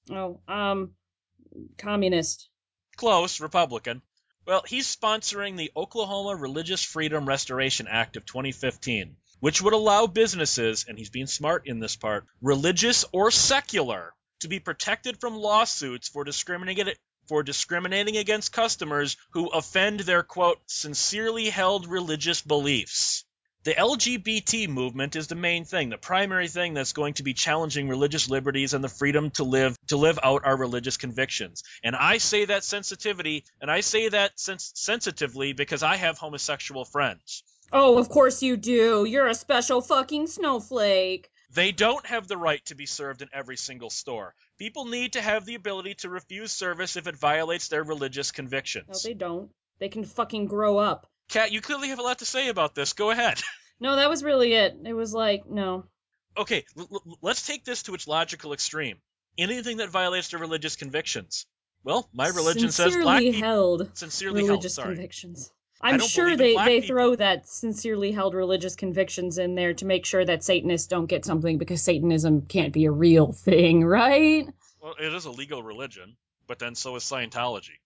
Communist. Close, Republican. Well, he's sponsoring the Oklahoma Religious Freedom Restoration Act of 2015, which would allow businesses, and he's being smart in this part, religious or secular, to be protected from lawsuits for discriminating against customers who offend their, quote, sincerely held religious beliefs. The LGBT movement is the main thing, the primary thing that's going to be challenging religious liberties and the freedom to live out our religious convictions. And I say that sensitivity, and I say that sensitively because I have homosexual friends. Oh, of course you do. You're a special fucking snowflake. They don't have the right to be served in every single store. People need to have the ability to refuse service if it violates their religious convictions. No, they don't. They can fucking grow up. Kat, you clearly have a lot to say about this. Go ahead. No, that was really it. It was like, no. Okay, let's take this to its logical extreme. Anything that violates their religious convictions. Well, my religion says black people... Sincerely held religious sorry. convictions. I'm sure they throw that sincerely held religious convictions in there to make sure that Satanists don't get something, because Satanism can't be a real thing, right? Well, it is a legal religion, but then so is Scientology.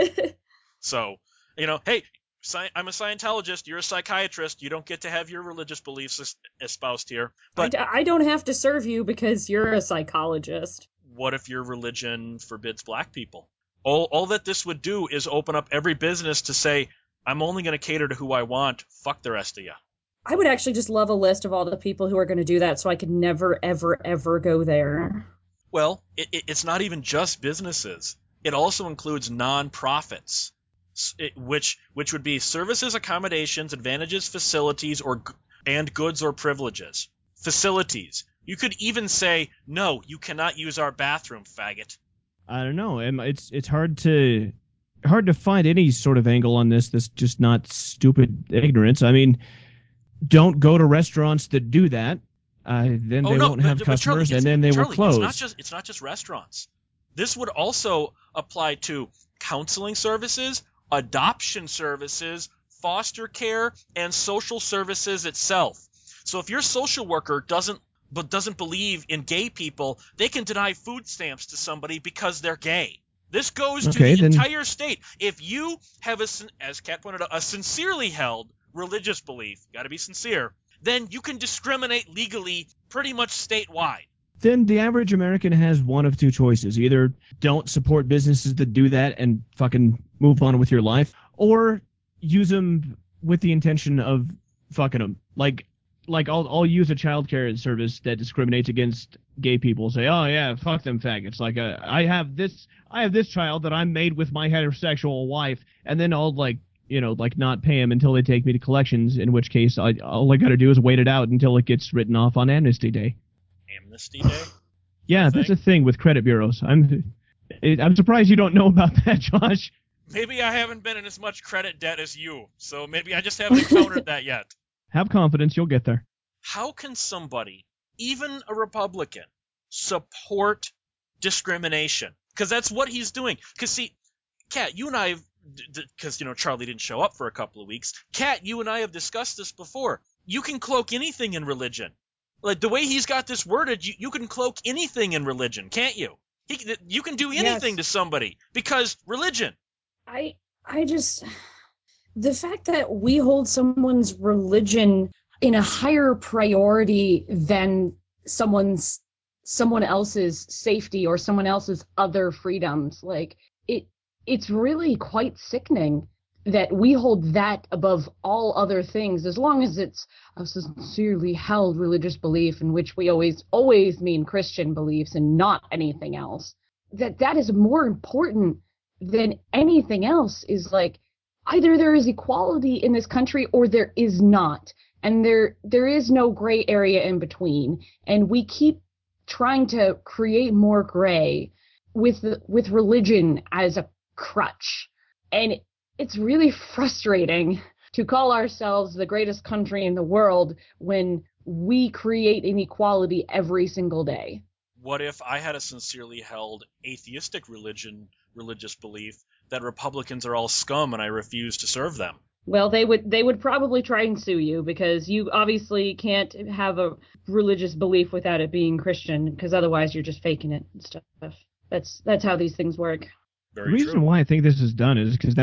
So, hey, I'm a Scientologist, you're a psychiatrist, you don't get to have your religious beliefs espoused here. But I don't have to serve you because you're a psychologist. What if your religion forbids black people? All that this would do is open up every business to say, I'm only going to cater to who I want, fuck the rest of you. I would actually just love a list of all the people who are going to do that so I could never, ever, ever go there. Well, it's not even just businesses. It also includes non-profits. Which would be services, accommodations, advantages, facilities, and goods or privileges. Facilities. You could even say, no, you cannot use our bathroom, faggot. I don't know. It's hard to find any sort of angle on this that's just not stupid ignorance. I mean, don't go to restaurants that do that. Then they won't have customers, Charlie, and then they will close. It's not just restaurants. This would also apply to counseling services, adoption services, foster care, and social services itself. So if your social worker doesn't believe in gay people, they can deny food stamps to somebody because they're gay. This goes to the entire state. If you have, as Kat pointed out, a sincerely held religious belief, got to be sincere, then you can discriminate legally pretty much statewide. Then the average American has one of two choices. Either don't support businesses that do that and fucking move on with your life, or use them with the intention of fucking them. Like I'll use a childcare service that discriminates against gay people. Say, oh yeah, fuck them faggots. Like I have this child that I made with my heterosexual wife, and then I'll not pay them until they take me to collections. In which case, all I got to do is wait it out until it gets written off on Amnesty Day. Amnesty Day? Yeah, that's a thing with credit bureaus. I'm surprised you don't know about that, Josh. Maybe I haven't been in as much credit debt as you, so maybe I just haven't encountered that yet. Have confidence, you'll get there. How can somebody, even a Republican, support discrimination? Because that's what he's doing. Because see, Kat, you and I have because, Charlie didn't show up for a couple of weeks. Kat, you and I have discussed this before. You can cloak anything in religion. Like, the way he's got this worded, you can cloak anything in religion, can't you? You can do anything to somebody because religion. I just, the fact that we hold someone's religion in a higher priority than someone else's safety or someone else's other freedoms, like, it's really quite sickening that we hold that above all other things, as long as it's a sincerely held religious belief, in which we always mean Christian beliefs and not anything else. That is more important than anything else. Is like, either there is equality in this country or there is not, and there is no gray area in between. And we keep trying to create more gray with religion as a crutch, and it's really frustrating to call ourselves the greatest country in the world when we create inequality every single day. What if I had a sincerely held atheistic religious belief that Republicans are all scum and I refuse to serve them? Well, they would probably try and sue you, because you obviously can't have a religious belief without it being Christian, because otherwise you're just faking it and stuff. That's how these things work. The reason why I think this is done is because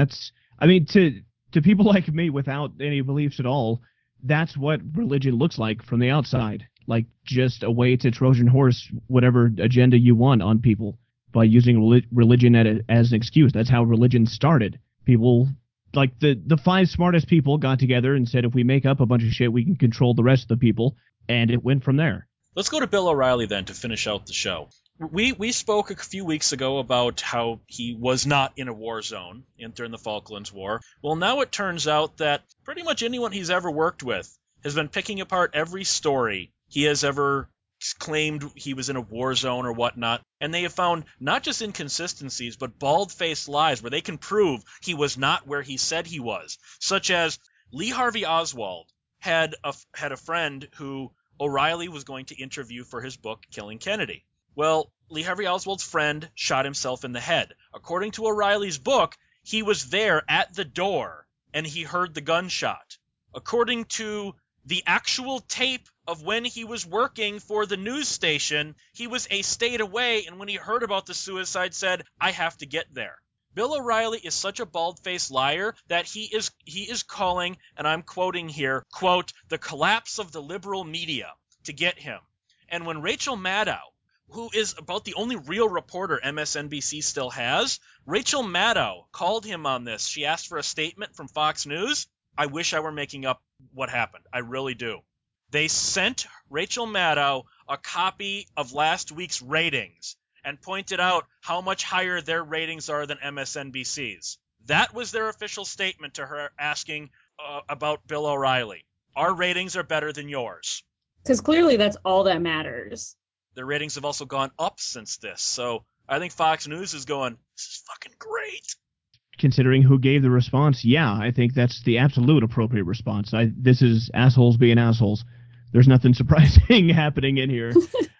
to people like me without any beliefs at all, that's what religion looks like from the outside. Like, just a way to Trojan horse whatever agenda you want on people by using religion as an excuse. That's how religion started. People, like the 5 smartest people got together and said, if we make up a bunch of shit, we can control the rest of the people, and it went from there. Let's go to Bill O'Reilly then to finish out the show. We spoke a few weeks ago about how he was not in a war zone during the Falklands War. Well, now it turns out that pretty much anyone he's ever worked with has been picking apart every story he has ever claimed he was in a war zone or whatnot, and they have found not just inconsistencies, but bald-faced lies where they can prove he was not where he said he was, such as Lee Harvey Oswald had a friend who O'Reilly was going to interview for his book, Killing Kennedy. Well, Lee Harvey Oswald's friend shot himself in the head. According to O'Reilly's book, he was there at the door, and he heard the gunshot. According to the actual tape of when he was working for the news station, he was a state away, and when he heard about the suicide said, I have to get there. Bill O'Reilly is such a bald-faced liar that he is calling, and I'm quoting here, quote, the collapse of the liberal media to get him. And when Rachel Maddow, who is about the only real reporter MSNBC still has, Rachel Maddow called him on this. She asked for a statement from Fox News. I wish I were making up what happened. I really do. They sent Rachel Maddow a copy of last week's ratings and pointed out how much higher their ratings are than MSNBC's. That was their official statement to her, asking about Bill O'Reilly. Our ratings are better than yours. Because clearly that's all that matters. Their ratings have also gone up since this, so I think Fox News is going, this is fucking great. Considering who gave the response, yeah, I think that's the absolute appropriate response. This is assholes being assholes. There's nothing surprising happening in here.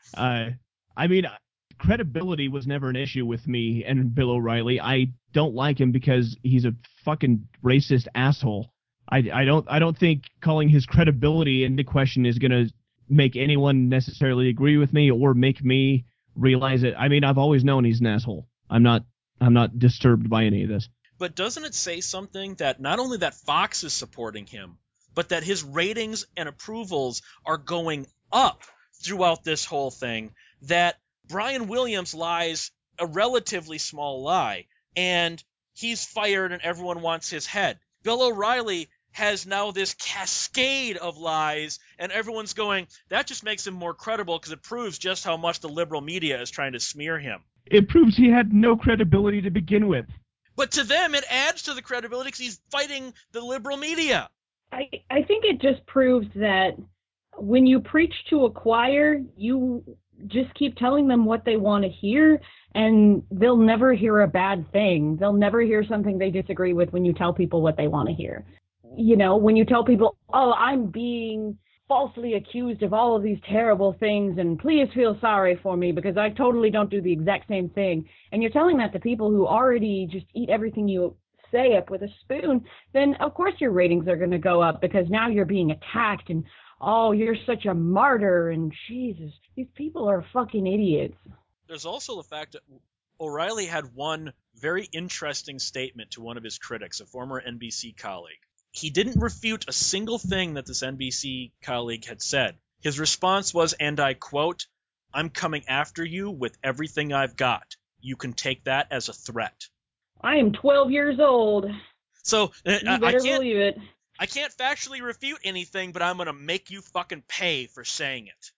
Credibility was never an issue with me and Bill O'Reilly. I don't like him because he's a fucking racist asshole. I don't think calling his credibility into question is gonna make anyone necessarily agree with me or make me realize it. I mean, I've always known he's an asshole. I'm not disturbed by any of this. But doesn't it say something that not only that Fox is supporting him, but that his ratings and approvals are going up throughout this whole thing, that Brian Williams lies a relatively small lie, and he's fired and everyone wants his head. Bill O'Reilly has now this cascade of lies, and everyone's going, that just makes him more credible because it proves just how much the liberal media is trying to smear him. It proves he had no credibility to begin with. But to them, it adds to the credibility because he's fighting the liberal media. I think it just proves that when you preach to a choir, you just keep telling them what they want to hear, and they'll never hear a bad thing. They'll never hear something they disagree with when you tell people what they want to hear. You know, when you tell people, oh, I'm being falsely accused of all of these terrible things, and please feel sorry for me because I totally don't do the exact same thing. And you're telling that to people who already just eat everything you say up with a spoon, then of course your ratings are going to go up because now you're being attacked and, oh, you're such a martyr and Jesus, these people are fucking idiots. There's also the fact that O'Reilly had one very interesting statement to one of his critics, a former NBC colleague. He didn't refute a single thing that this NBC colleague had said. His response was, and I quote, "I'm coming after you with everything I've got. You can take that as a threat." I am 12 years old. So You better believe it. I can't factually refute anything, but I'm going to make you fucking pay for saying it.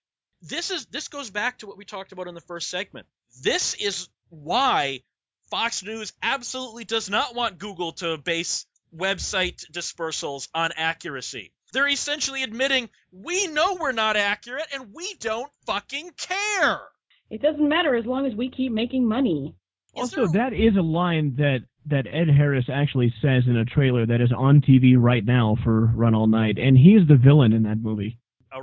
This goes back to what we talked about in the first segment. This is why Fox News absolutely does not want Google to base website dispersals on accuracy. They're essentially admitting, we know we're not accurate and we don't fucking care. It doesn't matter as long as we keep making money. Also, that is a line that Ed Harris actually says in a trailer that is on TV right now for Run All Night, and he is the villain in that movie.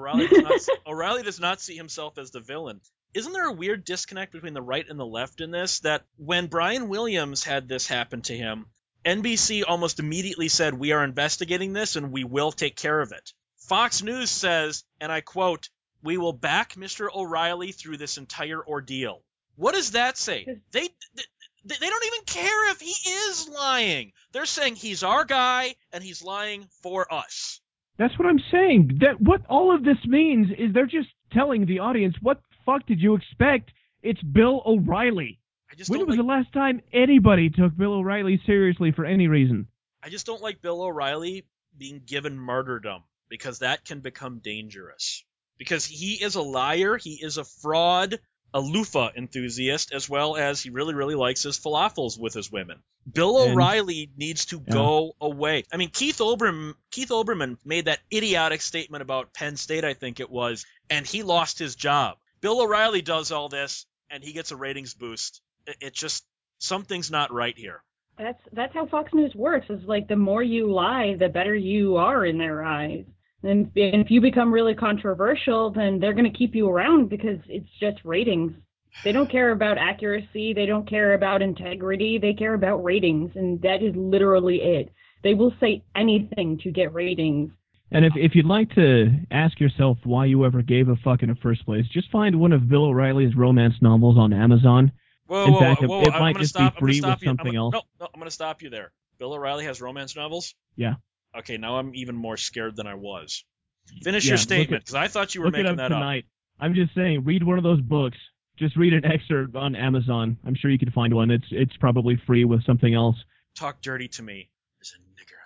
O'Reilly does not see himself as the villain. Isn't there a weird disconnect between the right and the left in this? That when Brian Williams had this happen to him, NBC almost immediately said, we are investigating this and we will take care of it. Fox News says, and I quote, "We will back Mr. O'Reilly through this entire ordeal." What does that say? They don't even care if he is lying. They're saying he's our guy and he's lying for us. That's what I'm saying. That what all of this means is they're just telling the audience, what the fuck did you expect? It's Bill O'Reilly. When was the last time anybody took Bill O'Reilly seriously for any reason? I just don't like Bill O'Reilly being given martyrdom, because that can become dangerous. Because he is a liar, he is a fraud, a loofah enthusiast, as well as he really, really likes his falafels with his women. Bill O'Reilly needs to go away. I mean, Keith Olbermann made that idiotic statement about Penn State, I think it was, and he lost his job. Bill O'Reilly does all this, and he gets a ratings boost. It just, something's not right here. That's how Fox News works. It's like the more you lie, the better you are in their eyes. And if you become really controversial, then they're going to keep you around because it's just ratings. They don't care about accuracy. They don't care about integrity. They care about ratings, and that is literally it. They will say anything to get ratings. And if you'd like to ask yourself why you ever gave a fuck in the first place, just find one of Bill O'Reilly's romance novels on Amazon. Whoa, it might just be free with something else. No, I'm going to stop you there. Bill O'Reilly has romance novels? Yeah. Okay, now I'm even more scared than I was. Finish your statement, because I thought you were making that tonight. I'm just saying, read one of those books. Just read an excerpt on Amazon. I'm sure you can find one. It's probably free with something else. Talk dirty to me. There's a nigger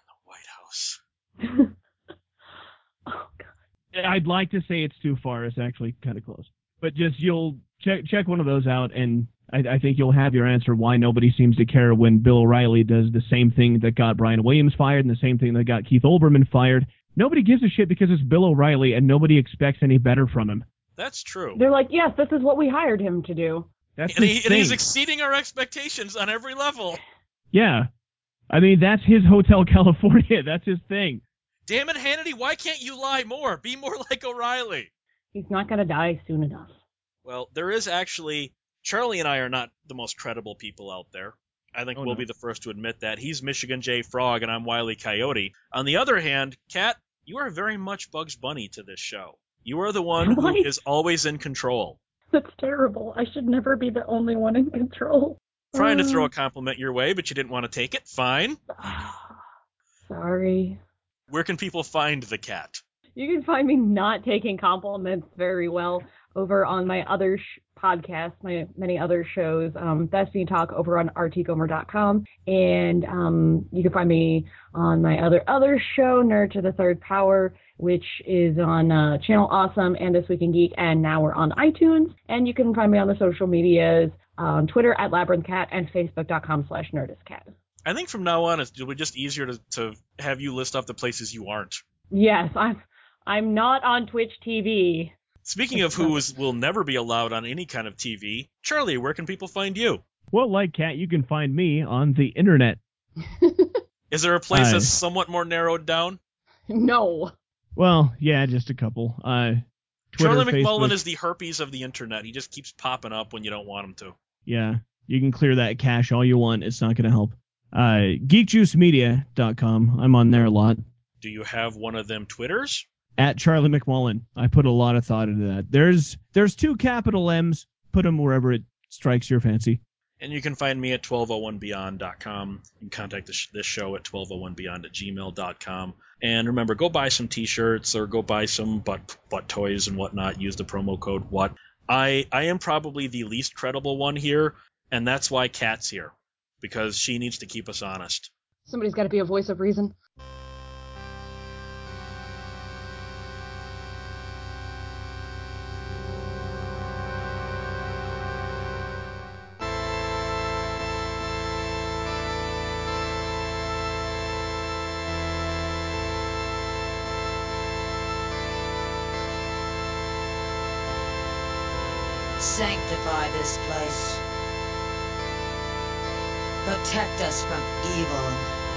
in the White House. Oh, God. I'd like to say it's too far. It's actually kind of close. But just you'll check one of those out, and I think you'll have your answer why nobody seems to care when Bill O'Reilly does the same thing that got Brian Williams fired and the same thing that got Keith Olbermann fired. Nobody gives a shit because it's Bill O'Reilly, and nobody expects any better from him. That's true. They're like, yes, this is what we hired him to do. And he's exceeding our expectations on every level. Yeah. I mean, that's his Hotel California. That's his thing. Damn it, Hannity, why can't you lie more? Be more like O'Reilly. He's not going to die soon enough. Well, there is actually... Charlie and I are not the most credible people out there. I think we'll be the first to admit that. He's Michigan J. Frog, and I'm Wile E. Coyote. On the other hand, Kat, you are very much Bugs Bunny to this show. You are the one who is always in control. That's terrible. I should never be the only one in control. Trying to throw a compliment your way, but you didn't want to take it. Fine. Sorry. Where can people find the cat? You can find me not taking compliments very well over on my other podcast, my many other shows, Destiny Talk over on rtgomer.com. And you can find me on my other show, Nerd to the Third Power, which is on Channel Awesome and This Week in Geek, and now we're on iTunes. And you can find me on the social medias, Twitter at LabyrinthCat and Facebook.com/NerdistCat. I think from now on, it'll be just easier to have you list off the places you aren't. Yes, I'm not on Twitch TV. Speaking of who will never be allowed on any kind of TV, Charlie, where can people find you? Well, like Kat, you can find me on the internet. Is there a place that's somewhat more narrowed down? No. Well, yeah, just a couple. Twitter, Charlie McMullen Facebook. is the herpes of the internet. He just keeps popping up when you don't want him to. Yeah, you can clear that cache all you want. It's not going to help. GeekJuiceMedia.com. I'm on there a lot. Do you have one of them Twitters? At Charlie McMullen. I put a lot of thought into that. There's 2 capital M's. Put them wherever it strikes your fancy. And you can find me at 1201beyond.com. You can contact this show at 1201beyond@gmail.com. And remember, go buy some T-shirts or go buy some butt toys and whatnot. Use the promo code WHAT. I am probably the least credible one here, and that's why Kat's here, because she needs to keep us honest. Somebody's got to be a voice of reason. Sanctify this place. Protect us from evil.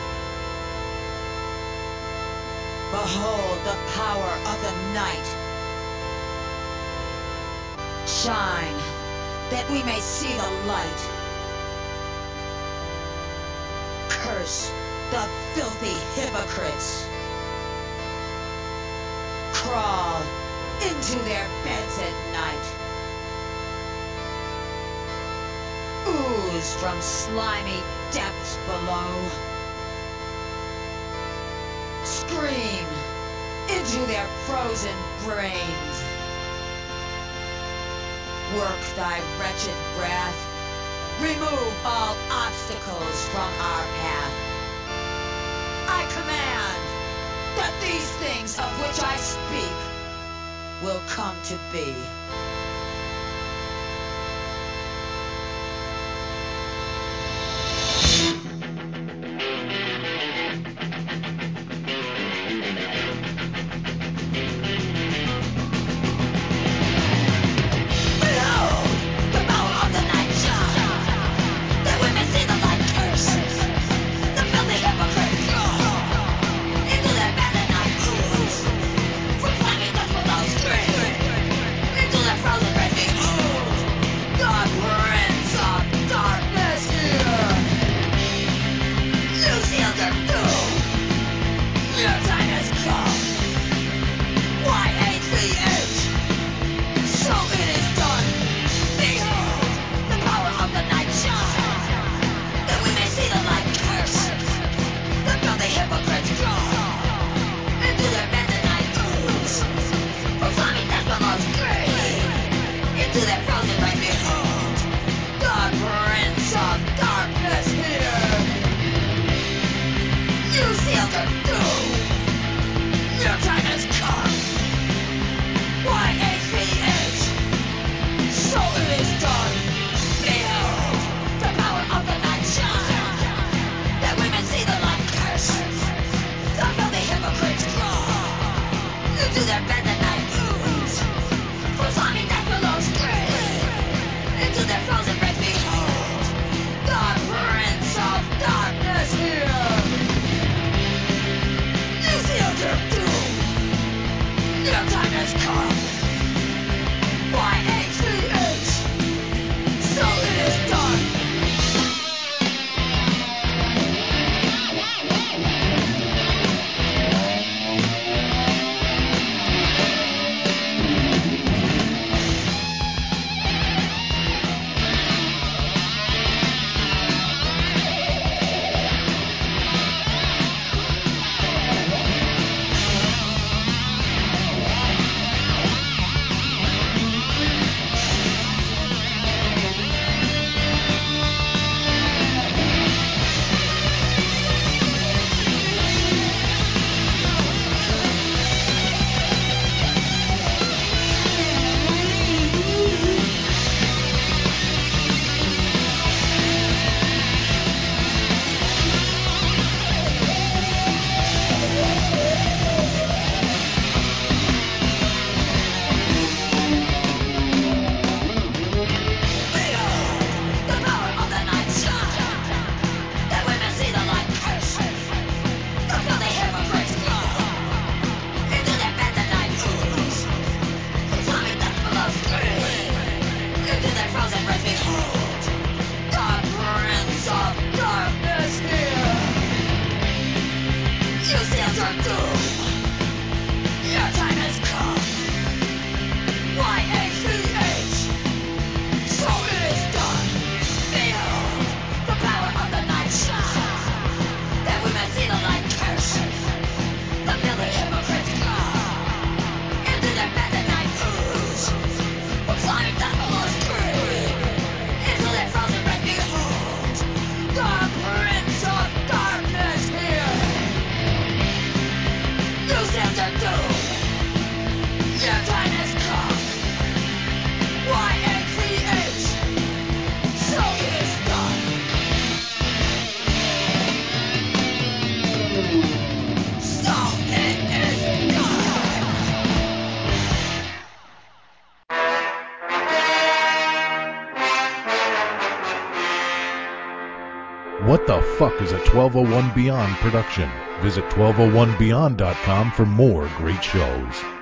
Behold the power of the night. Shine, that we may see the light. Curse the filthy hypocrites. Crawl into their beds at night. Ooze from slimy depths below. Scream into their frozen brains. Work thy wretched wrath. Remove all obstacles from our path. I command that these things of which I speak will come to be. What the Fuck is a 1201 Beyond production. Visit 1201beyond.com for more great shows.